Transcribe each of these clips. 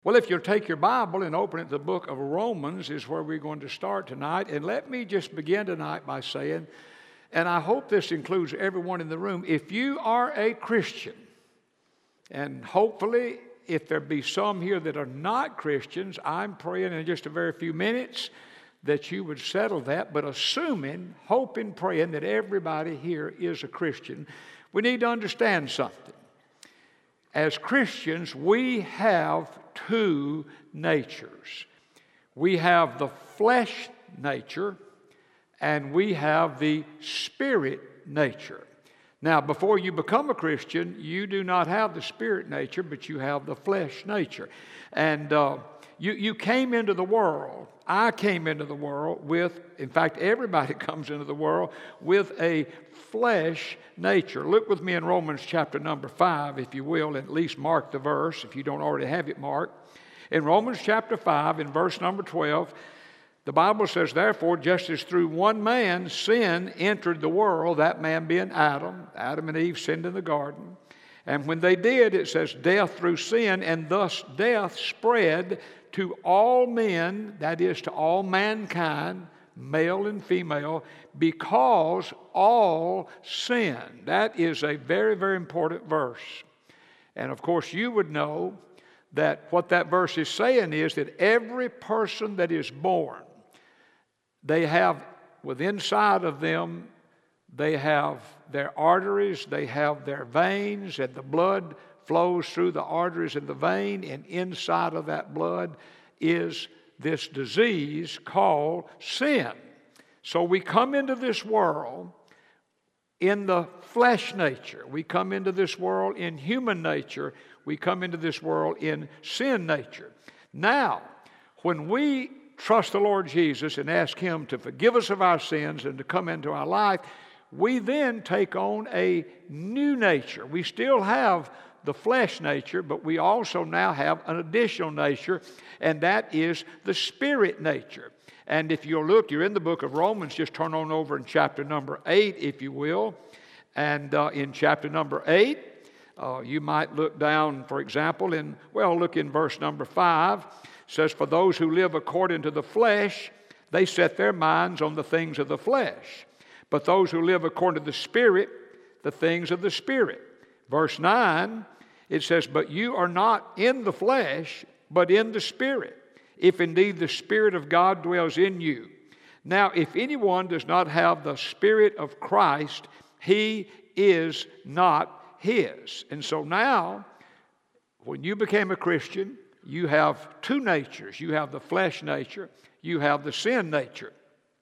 Well, if you'll take your Bible and open it to the book of Romans is where we're going to start tonight. And let me just begin tonight by saying, and I hope this includes everyone in the room, if you are a Christian, and hopefully if there be some here that are not Christians, I'm praying in just a very few minutes that you would settle that. But assuming, hoping, praying that everybody here is a Christian, we need to understand something. As Christians, we have two natures. We have the flesh nature and we have the spirit nature. Now, before you become a Christian, you do not have the spirit nature, but you have the flesh nature. And you came into the world. I came into the world with, in fact, everybody comes into the world with a flesh nature. Look with me in Romans chapter number 5, if you will, and at least mark the verse if you don't already have it marked. In Romans chapter 5, in verse number 12, the Bible says, therefore, just as through one man sin entered the world, that man being Adam and Eve sinned in the garden. And when they did, it says, death through sin, and thus death spread to all men, that is, to all mankind, male and female, because all sinned. That is a very, very important verse. And of course, you would know that what that verse is saying is that every person that is born, they have within inside of them, they have their arteries, they have their veins, and the blood flows through the arteries and the vein, and inside of that blood is this disease called sin. So we come into this world in the flesh nature. We come into this world in human nature. We come into this world in sin nature. Now, when we trust the Lord Jesus and ask Him to forgive us of our sins and to come into our life, we then take on a new nature. We still have the flesh nature, but we also now have an additional nature, and that is the spirit nature. And if you'll look, you're in the book of Romans, just turn on over in chapter number 8, if you will. And in chapter number 8, you might look down, for example, look in verse number 5. It says, for those who live according to the flesh, they set their minds on the things of the flesh. But those who live according to the Spirit, the things of the Spirit. Verse 9, it says, but you are not in the flesh, but in the Spirit, if indeed the Spirit of God dwells in you. Now, if anyone does not have the Spirit of Christ, he is not his. And so now, when you became a Christian, you have two natures. You have the flesh nature, you have the sin nature.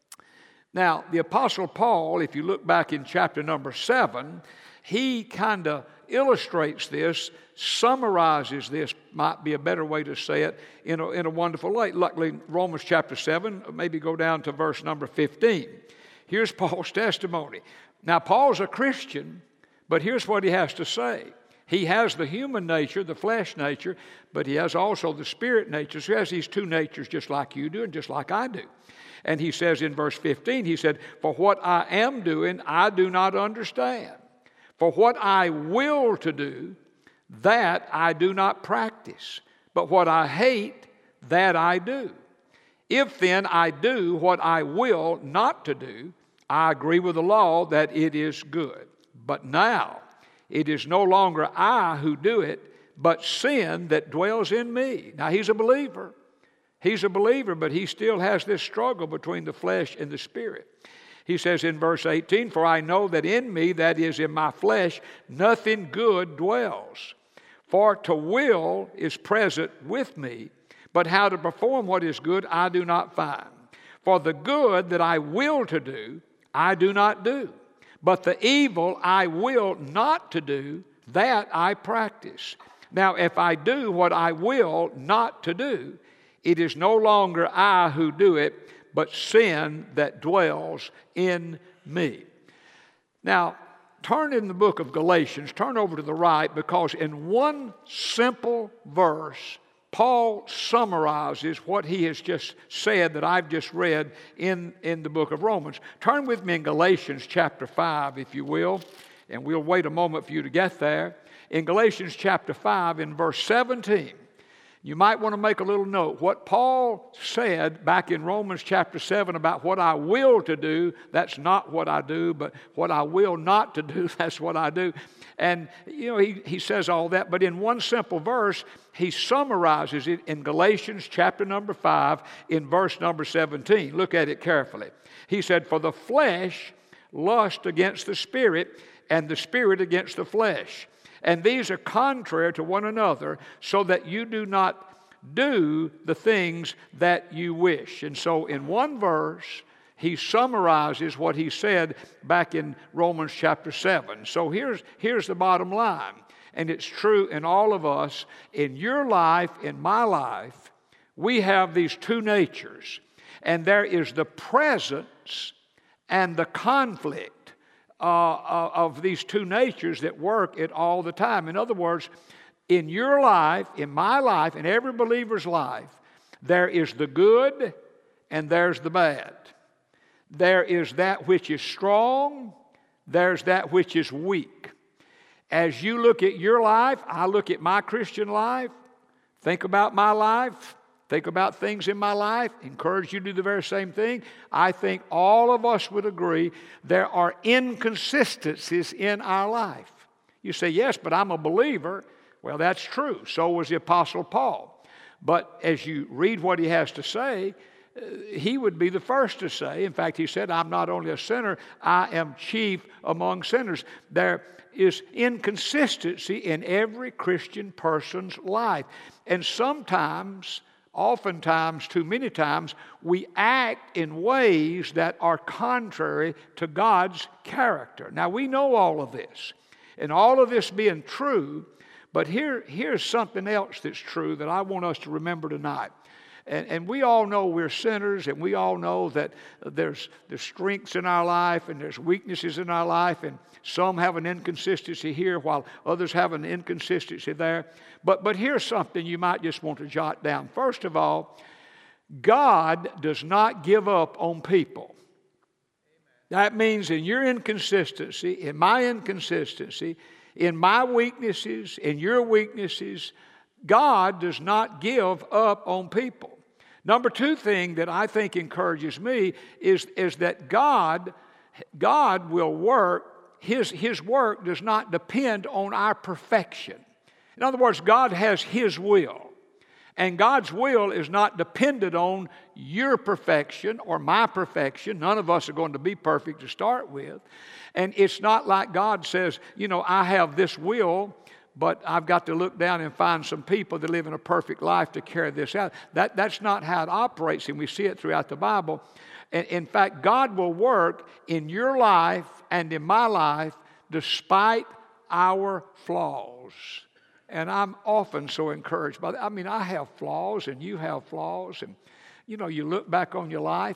Now, the Apostle Paul, if you look back in chapter number 7, he kind of illustrates this, summarizes this, might be a better way to say it, in a wonderful way. Luckily, Romans chapter 7, maybe go down to verse number 15. Here's Paul's testimony. Now, Paul's a Christian, but here's what he has to say. He has the human nature, the flesh nature, but he has also the spirit nature. So he has these two natures just like you do and just like I do. And he says in verse 15, he said, for what I am doing, I do not understand. For what I will to do, that I do not practice. But what I hate, that I do. If then I do what I will not to do, I agree with the law that it is good. But now it is no longer I who do it, but sin that dwells in me. Now he's a believer. He's a believer, but he still has this struggle between the flesh and the spirit. He says in verse 18, for I know that in me, that is in my flesh, nothing good dwells. For to will is present with me, but how to perform what is good I do not find. For the good that I will to do, I do not do. But the evil I will not to do, that I practice. Now if I do what I will not to do, it is no longer I who do it, but sin that dwells in me. Now, turn in the book of Galatians, turn over to the right, because in one simple verse, Paul summarizes what he has just said that I've just read in the book of Romans. Turn with me in Galatians chapter 5, if you will, and we'll wait a moment for you to get there. In Galatians chapter 5, in verse 17, You might want to make a little note. What Paul said back in Romans chapter 7 about what I will to do, that's not what I do, but what I will not to do, that's what I do. And, he says all that, but in one simple verse, he summarizes it in Galatians chapter number 5 in verse number 17. Look at it carefully. He said, for the flesh lusts against the Spirit, and the Spirit against the flesh. And these are contrary to one another, so that you do not do the things that you wish. And so in one verse, he summarizes what he said back in Romans chapter 7. So here's the bottom line, and it's true in all of us. In your life, in my life, we have these two natures, and there is the presence and the conflict of these two natures that work it all the time. In other words, in your life, in my life, in every believer's life, there is the good and there's the bad. There is that which is strong, there's that which is weak. As you look at your life, I look at my Christian life, think about my life, think about things in my life, encourage you to do the very same thing. I think all of us would agree there are inconsistencies in our life. You say, yes, but I'm a believer. Well, that's true. So was the Apostle Paul. But as you read what he has to say, he would be the first to say, in fact, he said, I'm not only a sinner, I am chief among sinners. There is inconsistency in every Christian person's life. And oftentimes, too many times, we act in ways that are contrary to God's character. Now, we know all of this, and all of this being true, but here's something else that's true that I want us to remember tonight. And we all know we're sinners, and we all know that there's strengths in our life and there's weaknesses in our life, and some have an inconsistency here while others have an inconsistency there. But here's something you might just want to jot down. First of all, God does not give up on people. That means in your inconsistency, in my inconsistency, in my weaknesses, in your weaknesses, God does not give up on people. Number two thing that I think encourages me is that God will work. His work does not depend on our perfection. In other words, God has His will. And God's will is not dependent on your perfection or my perfection. None of us are going to be perfect to start with. And it's not like God says, I have this will, but I've got to look down and find some people that live in a perfect life to carry this out. That's not how it operates, and we see it throughout the Bible. And in fact, God will work in your life and in my life despite our flaws. And I'm often so encouraged by that. I mean, I have flaws and you have flaws. And, you look back on your life,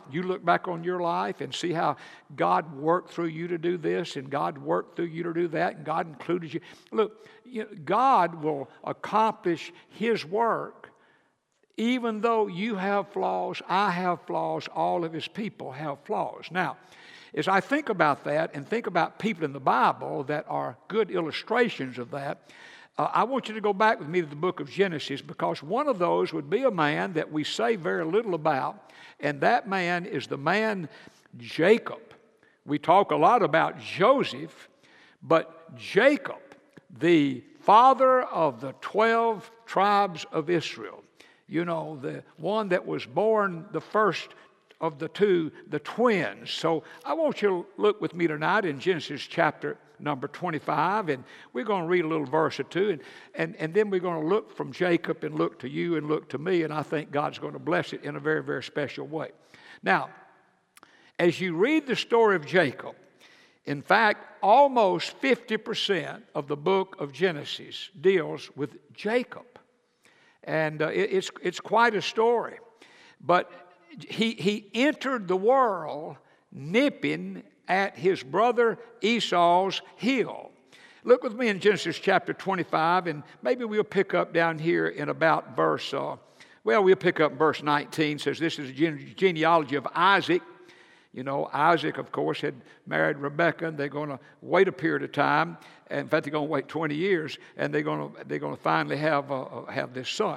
and see how God worked through you to do this and God worked through you to do that and God included you. Look, God will accomplish His work even though you have flaws, I have flaws, all of His people have flaws. Now, as I think about that and think about people in the Bible that are good illustrations of that, I want you to go back with me to the book of Genesis, because one of those would be a man that we say very little about, and that man is the man Jacob. We talk a lot about Joseph, but Jacob, the father of the 12 tribes of Israel, the one that was born the first of the two, the twins. So I want you to look with me tonight in Genesis chapter number 25, and we're going to read a little verse or two, and then we're going to look from Jacob and look to you and look to me, and I think God's going to bless it in a very, very special way. Now, as you read the story of Jacob, in fact, almost 50% of the book of Genesis deals with Jacob. And it's quite a story. But he entered the world nipping at his brother Esau's heel. Look with me in Genesis chapter 25, and maybe we'll pick up down here in about verse, we'll pick up verse 19. It says this is a genealogy of Isaac. Isaac, of course, had married Rebekah, and they're going to wait a period of time. In fact, they're going to wait 20 years, and they're going to finally have this son.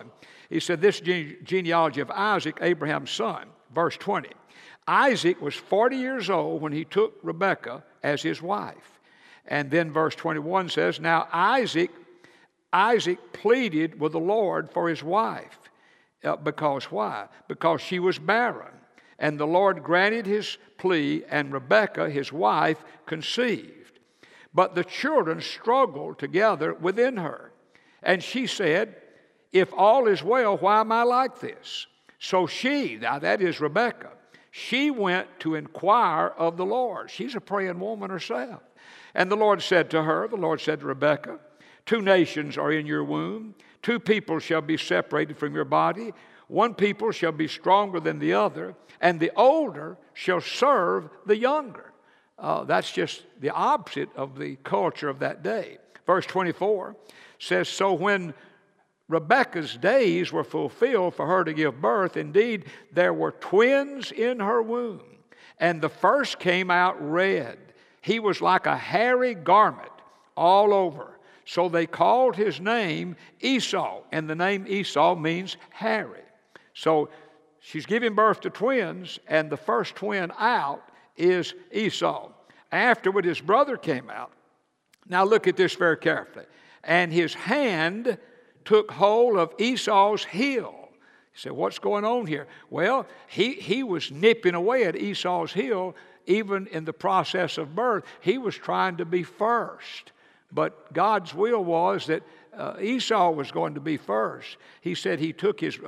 He said, this genealogy of Isaac, Abraham's son. Verse 20. Isaac was 40 years old when he took Rebekah as his wife. And then verse 21 says, now Isaac pleaded with the Lord for his wife. Because why? Because she was barren. And the Lord granted his plea, and Rebekah, his wife, conceived. But the children struggled together within her. And she said, if all is well, why am I like this? So she, now that is Rebekah, she went to inquire of the Lord. She's a praying woman herself. And the Lord said to her, the Lord said to Rebekah, 2 nations are in your womb. 2 people shall be separated from your body. 1 people shall be stronger than the other, and the older shall serve the younger. That's just the opposite of the culture of that day. Verse 24 says, so when Rebekah's days were fulfilled for her to give birth, indeed, there were twins in her womb, and the first came out red. He was like a hairy garment all over. So they called his name Esau, and the name Esau means hairy. So she's giving birth to twins, and the first twin out is Esau. Afterward, his brother came out. Now look at this very carefully. And his hand took hold of Esau's heel. You say, what's going on here? Well, he was nipping away at Esau's heel even in the process of birth. He was trying to be first. But God's will was that Esau was going to be first. He said he took his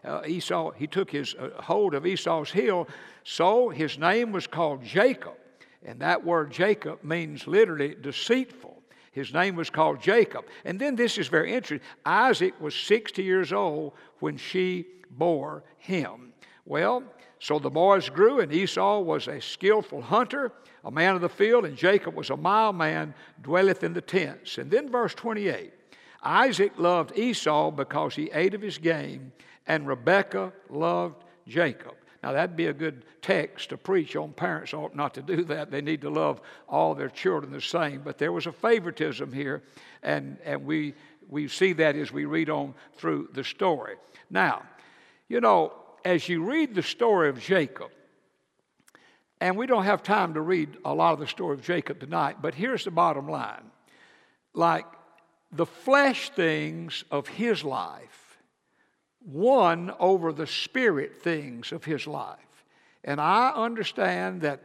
hold of Esau's heel, so his name was called Jacob. And that word Jacob means literally deceitful. His name was called Jacob. And then this is very interesting. Isaac was 60 years old when she bore him. Well, so the boys grew, and Esau was a skillful hunter, a man of the field, and Jacob was a mild man, dwelleth in the tents. And then verse 28, Isaac loved Esau because he ate of his game, and Rebekah loved Jacob. Now that'd be a good text to preach on. Parents ought not to do that. They need to love all their children the same. But there was a favoritism here, and we see that as we read on through the story. Now, you know, as you read the story of Jacob, and we don't have time to read a lot of the story of Jacob tonight, but here's the bottom line. Like the flesh things of his life won over the spirit things of his life. And I understand that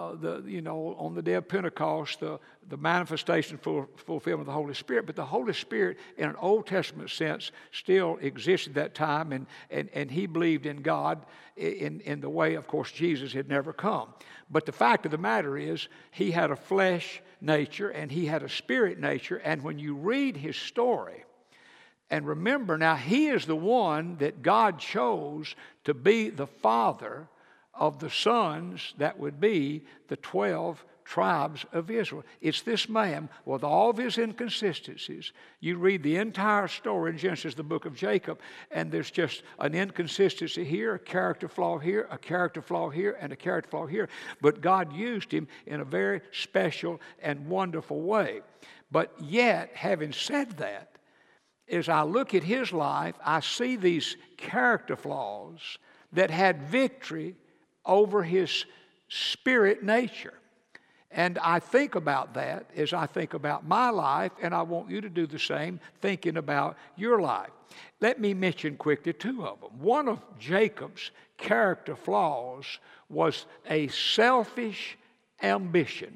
on the day of Pentecost, the manifestation fulfillment of the Holy Spirit, but the Holy Spirit in an Old Testament sense still existed at that time, and he believed in God in the way, of course, Jesus had never come. But the fact of the matter is, he had a flesh nature and he had a spirit nature, and when you read his story, and remember now, he is the one that God chose to be the father of the sons that would be the 12 tribes of Israel. It's this man with all of his inconsistencies. You read the entire story in Genesis, the book of Jacob, and there's just an inconsistency here, a character flaw here, a character flaw here, and a character flaw here. But God used him in a very special and wonderful way. But yet, having said that, as I look at his life, I see these character flaws that had victory over his spirit nature. And I think about that as I think about my life, and I want you to do the same, thinking about your life. Let me mention quickly 2 of them. One of Jacob's character flaws was a selfish ambition.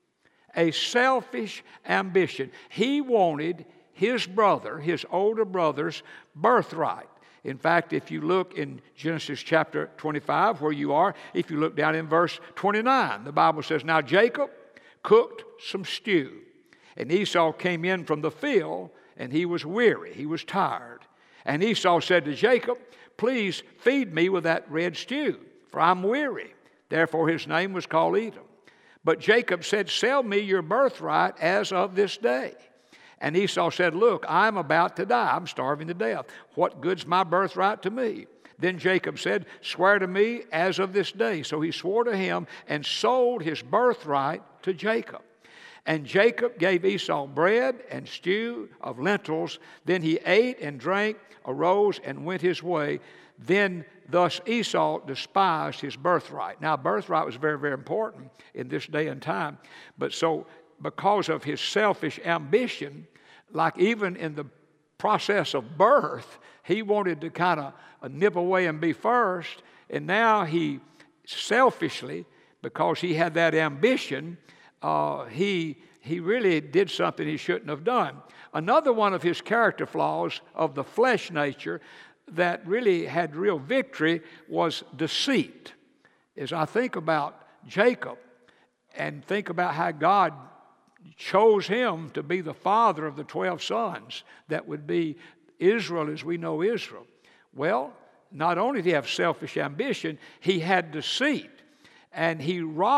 A selfish ambition. He wanted his brother, his older brother's birthright. In fact, if you look in Genesis chapter 25, where you are, if you look down in verse 29, the Bible says, now Jacob cooked some stew, and Esau came in from the field, and he was weary, he was tired. And Esau said to Jacob, please feed me with that red stew, for I'm weary. Therefore his name was called Edom. But Jacob said, sell me your birthright as of this day. And Esau said, look, I'm about to die. I'm starving to death. What good's my birthright to me? Then Jacob said, swear to me as of this day. So he swore to him and sold his birthright to Jacob. And Jacob gave Esau bread and stew of lentils. Then he ate and drank, arose and went his way. Then thus Esau despised his birthright. Now, birthright was very, very important in this day and time. But so because of his selfish ambition, like even in the process of birth, he wanted to kind of nip away and be first. And now he selfishly, because he had that ambition, he really did something he shouldn't have done. Another one of his character flaws of the flesh nature that really had real victory was deceit. As I think about Jacob and think about how God chose him to be the father of the 12 sons that would be Israel as we know Israel. Well, not only did he have selfish ambition, he had deceit. And he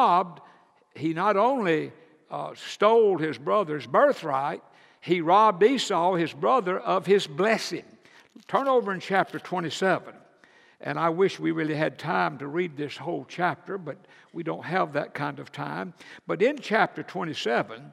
not only stole his brother's birthright, he robbed Esau, his brother, of his blessing. Turn over in chapter 27. And I wish we really had time to read this whole chapter, but we don't have that kind of time. But in chapter 27,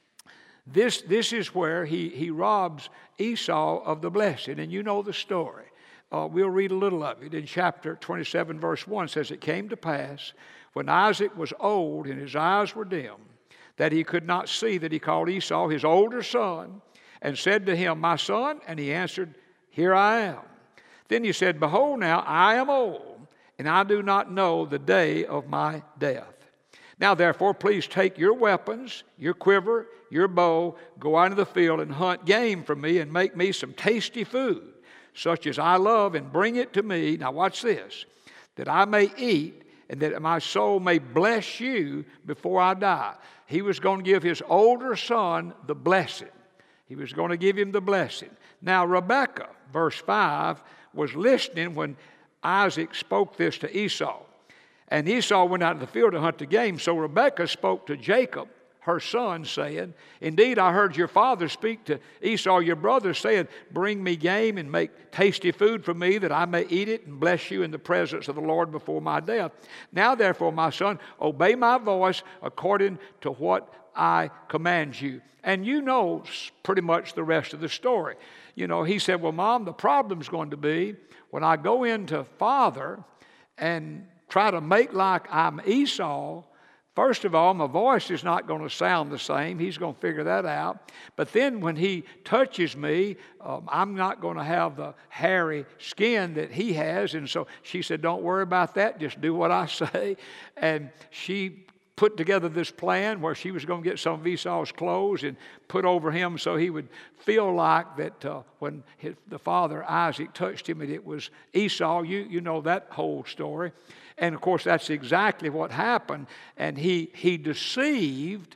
this is where he robs Esau of the blessing. And you know the story. We'll read a little of it. In chapter 27, verse 1, it says, "It came to pass, when Isaac was old and his eyes were dim, that he could not see, that he called Esau his older son, and said to him, 'My son,' and he answered, 'Here I am.' Then he said, 'Behold now, I am old, and I do not know the day of my death. Now therefore, please take your weapons, your quiver, your bow, go out into the field and hunt game for me, and make me some tasty food, such as I love, and bring it to me.' Now watch this. 'That I may eat, and that my soul may bless you before I die.'" He was going to give his older son the blessing. He was going to give him the blessing. Now Rebekah, verse 5, was listening when Isaac spoke this to Esau. And Esau went out in the field to hunt the game. So Rebekah spoke to Jacob, her son, saying, "Indeed, I heard your father speak to Esau, your brother, saying, 'Bring me game and make tasty food for me, that I may eat it and bless you in the presence of the Lord before my death. Now, therefore, my son, obey my voice according to what I command you.'" And you know pretty much the rest of the story. You know, he said, "Well, Mom, the problem's going to be when I go into Father and try to make like I'm Esau. First of all, my voice is not going to sound the same. He's going to figure that out. But then when he touches me, I'm not going to have the hairy skin that he has." And so she said, "Don't worry about that. Just do what I say." And she put together this plan where she was going to get some of Esau's clothes and put over him so he would feel like that when the father Isaac touched him, it was Esau. You know that whole story. And of course, that's exactly what happened. And he deceived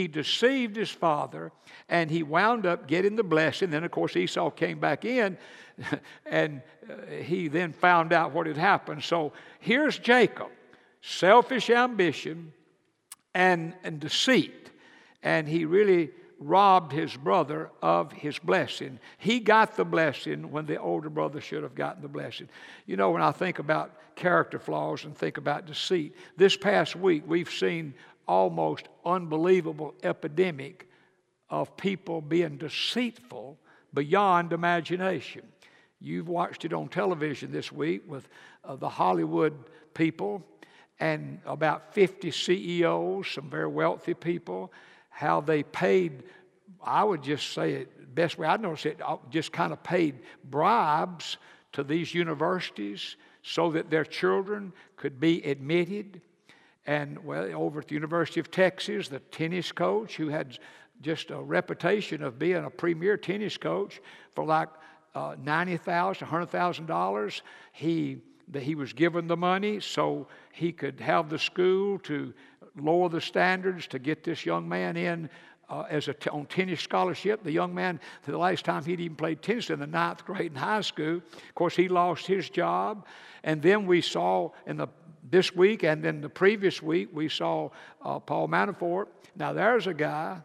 his father, and he wound up getting the blessing. Then, of course, Esau came back in, and he then found out what had happened. So here's Jacob, selfish ambition and deceit. And he really robbed his brother of his blessing. He got the blessing when the older brother should have gotten the blessing. You know, when I think about character flaws and think about deceit, this past week we've seen almost unbelievable epidemic of people being deceitful beyond imagination. You've watched it on television this week with the Hollywood people and about 50 CEOs, some very wealthy people, how they paid, I would just say it, best way I noticed it, just kind of paid bribes to these universities so that their children could be admitted. And well, over at the University of Texas, the tennis coach who had just a reputation of being a premier tennis coach for like $90,000, $100,000, he was given the money so he could have the school to lower the standards to get this young man in on tennis scholarship. The young man, the last time he'd even played tennis in the 9th grade in high school, of course, he lost his job. And then we saw this week and then the previous week, we saw Paul Manafort. Now, there's a guy,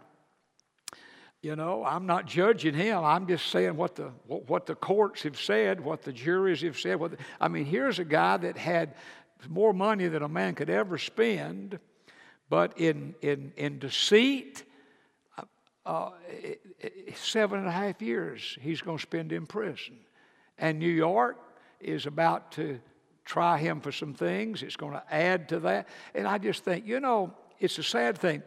you know, I'm not judging him. I'm just saying what the courts have said, what the juries have said. Here's a guy that had more money than a man could ever spend, but in deceit 7.5 years he's going to spend in prison. And New York is about to try him for some things. It's going to add to that. And I just think, it's a sad thing.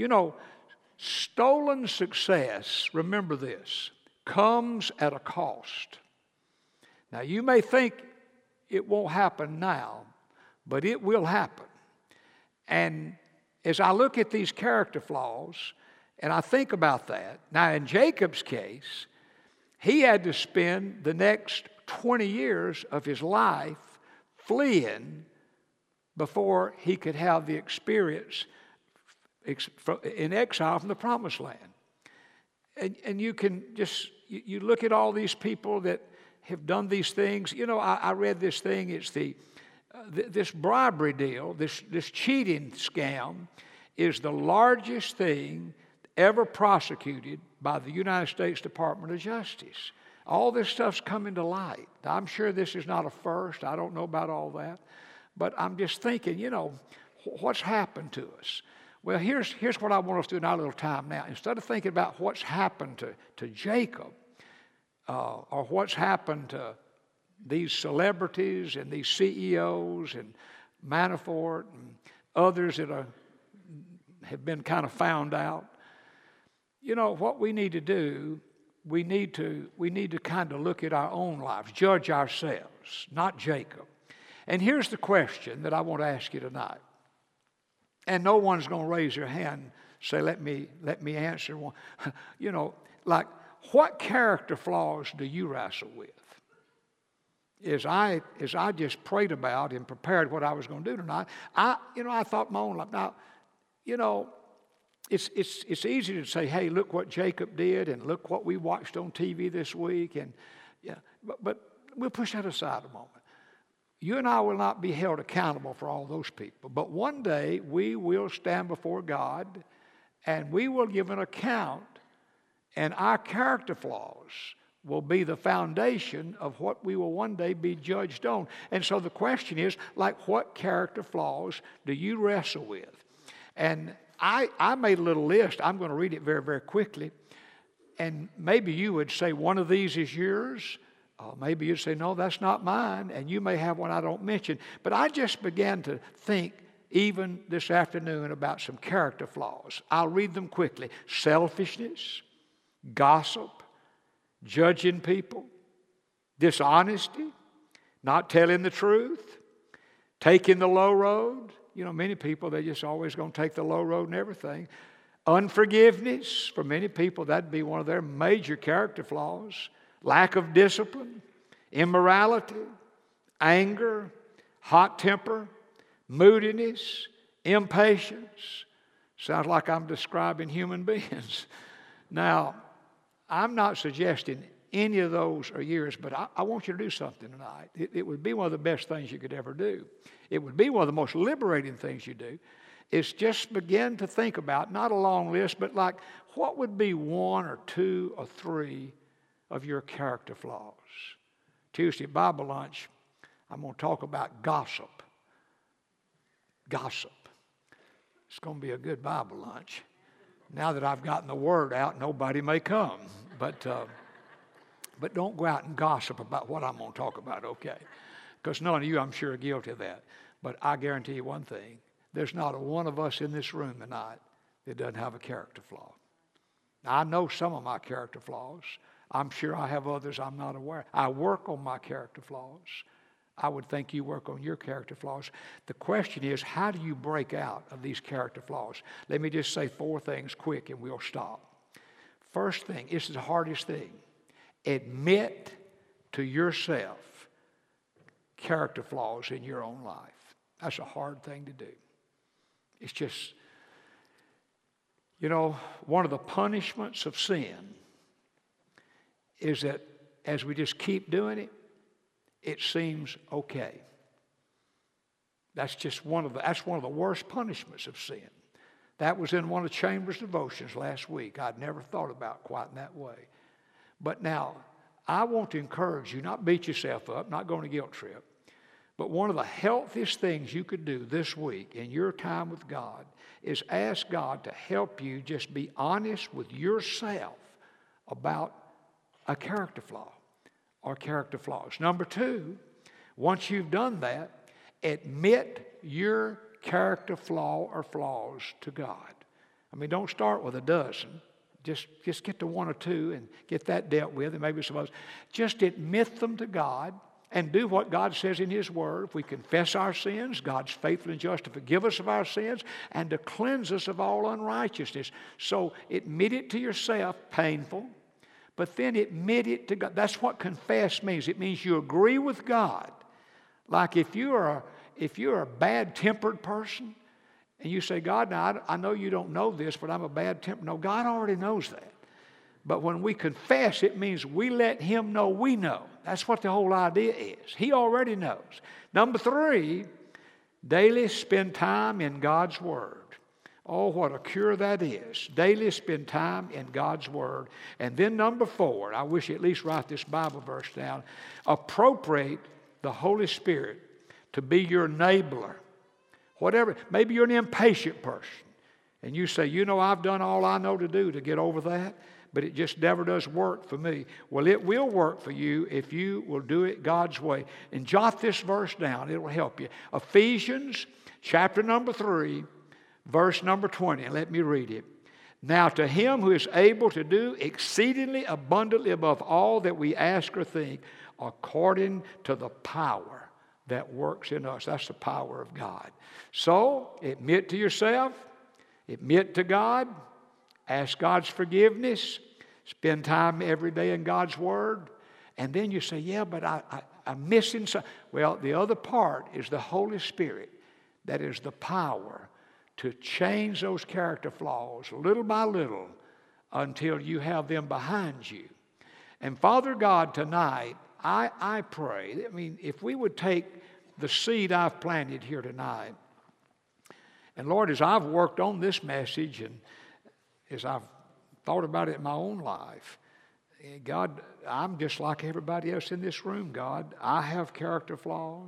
Stolen success, remember this, comes at a cost. Now, you may think it won't happen now, but it will happen. And as I look at these character flaws, and I think about that, now in Jacob's case, he had to spend the next 20 years of his life fleeing before he could have the experience in exile from the promised land. And you can just, you look at all these people that have done these things. I read this thing, it's this bribery deal, this cheating scam is the largest thing ever prosecuted by the United States Department of Justice. All this stuff's coming to light. I'm sure this is not a first. I don't know about all that. But I'm just thinking, what's happened to us? Well, here's what I want us to do in our little time now. Instead of thinking about what's happened to Jacob or what's happened to these celebrities and these CEOs and Manafort and others that have been kind of found out, what we need to do, we need to kind of look at our own lives, judge ourselves, not Jacob. And here's the question that I want to ask you tonight. And no one's going to raise their hand, say, let me answer one. Like, what character flaws do you wrestle with? As I just prayed about and prepared what I was going to do tonight, I thought my own life. Now, it's easy to say, hey, look what Jacob did and look what we watched on TV this week. And but we'll push that aside a moment. You and I will not be held accountable for all those people. But one day we will stand before God and we will give an account, and our character flaws will be the foundation of what we will one day be judged on. And so the question is, like, what character flaws do you wrestle with? And I made a little list. I'm going to read it very, very quickly. And maybe you would say one of these is yours. Maybe you'd say, no, that's not mine. And you may have one I don't mention. But I just began to think even this afternoon about some character flaws. I'll read them quickly. Selfishness, gossip, judging people, dishonesty, not telling the truth, taking the low road. Many people, they're just always going to take the low road and everything. Unforgiveness, for many people, that'd be one of their major character flaws. Lack of discipline, immorality, anger, hot temper, moodiness, impatience. Sounds like I'm describing human beings. Now, I'm not suggesting any of those are yours, but I want you to do something tonight. It would be one of the best things you could ever do. It would be one of the most liberating things you do. Is just begin to think about, not a long list, but like what would be one or two or three of your character flaws. Tuesday Bible lunch, I'm going to talk about gossip. Gossip. It's going to be a good Bible lunch. Now that I've gotten the word out, nobody may come. But don't go out and gossip about what I'm going to talk about, okay? Because none of you, I'm sure, are guilty of that. But I guarantee you one thing. There's not a one of us in this room tonight that doesn't have a character flaw. Now, I know some of my character flaws. I'm sure I have others I'm not aware. I work on my character flaws. I would think you work on your character flaws. The question is, how do you break out of these character flaws? Let me just say 4 things quick and we'll stop. First thing, this is the hardest thing. Admit to yourself character flaws in your own life. That's a hard thing to do. It's just, one of the punishments of sin is that as we just keep doing it, it seems okay. That's one of the worst punishments of sin. That was in one of Chambers' devotions last week. I'd never thought about quite in that way. But now, I want to encourage you, not beat yourself up, not go on a guilt trip, But one of the healthiest things you could do this week in your time with God is ask God to help you just be honest with yourself about a character flaw or character flaws. Number two, once you've done that, admit your character flaw or flaws to God. I mean, don't start with a dozen. Just get to one or two and get that dealt with, and maybe some others. Just admit them to God and do what God says in His Word. If we confess our sins, God's faithful and just to forgive us of our sins and to cleanse us of all unrighteousness. So admit it to yourself, painful, but then admit it to God. That's what confess means. It means you agree with God. Like if you're a bad-tempered person, and you say, God, now I know you don't know this, but I'm a bad temper. No, God already knows that. But when we confess, it means we let Him know we know. That's what the whole idea is. He already knows. Number three, daily spend time in God's Word. Oh, what a cure that is. Daily spend time in God's Word. And then number four, I wish you at least write this Bible verse down. Appropriate the Holy Spirit to be your enabler. Whatever, maybe you're an impatient person and you say, I've done all I know to do to get over that, but it just never does work for me. Well, it will work for you if you will do it God's way. And jot this verse down, it will help you. Ephesians chapter number 3, verse number 20, and let me read it. Now to Him who is able to do exceedingly abundantly above all that we ask or think, according to the power that works in us. That's the power of God. So, admit to yourself, admit to God, ask God's forgiveness, spend time every day in God's Word, and then you say, yeah, but I'm missing something. Well, the other part is the Holy Spirit. That is the power to change those character flaws little by little until you have them behind you. And Father God, tonight, I pray, if we would take the seed I've planted here tonight, and Lord, as I've worked on this message and as I've thought about it in my own life, God, I'm just like everybody else in this room, God. I have character flaws.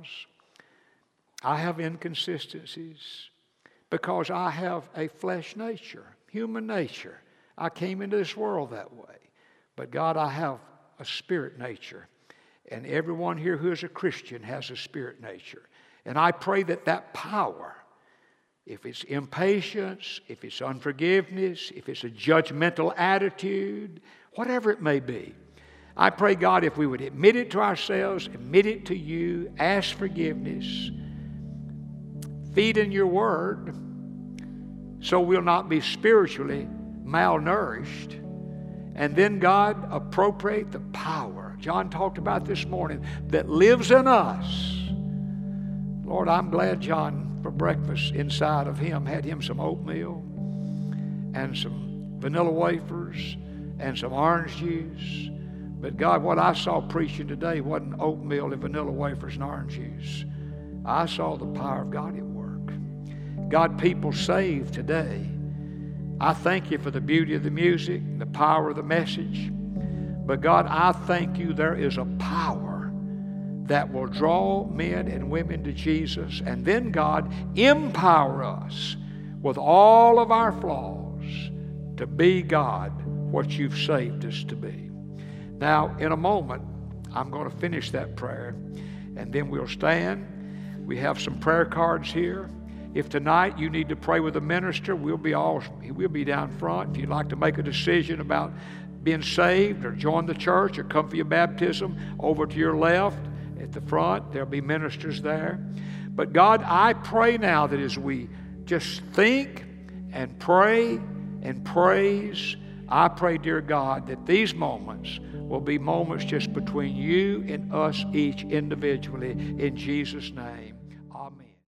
I have inconsistencies because I have a flesh nature, human nature. I came into this world that way. But God, I have a spirit nature. And everyone here who is a Christian has a spirit nature. And I pray that power, if it's impatience, if it's unforgiveness, if it's a judgmental attitude, whatever it may be, I pray, God, if we would admit it to ourselves, admit it to you, ask forgiveness, feed in your Word, so we'll not be spiritually malnourished. And then, God, appropriate the power John talked about this morning that lives in us. Lord, I'm glad John, for breakfast inside of him, had him some oatmeal and some vanilla wafers and some orange juice. But God, what I saw preaching today wasn't oatmeal and vanilla wafers and orange juice. I saw the power of God at work. God, people saved today. I thank you for the beauty of the music, the power of the message. But God, I thank you there is a power that will draw men and women to Jesus. And then, God, empower us with all of our flaws to be, God, what you've saved us to be. Now, in a moment, I'm going to finish that prayer, and then we'll stand. We have some prayer cards here. If tonight you need to pray with a minister, we'll be down front. If you'd like to make a decision about being saved or join the church or come for your baptism, over to your left at the front, there'll be ministers there. But God, I pray now that as we just think and pray and praise, I pray, dear God, that these moments will be moments just between you and us each individually, in Jesus' name.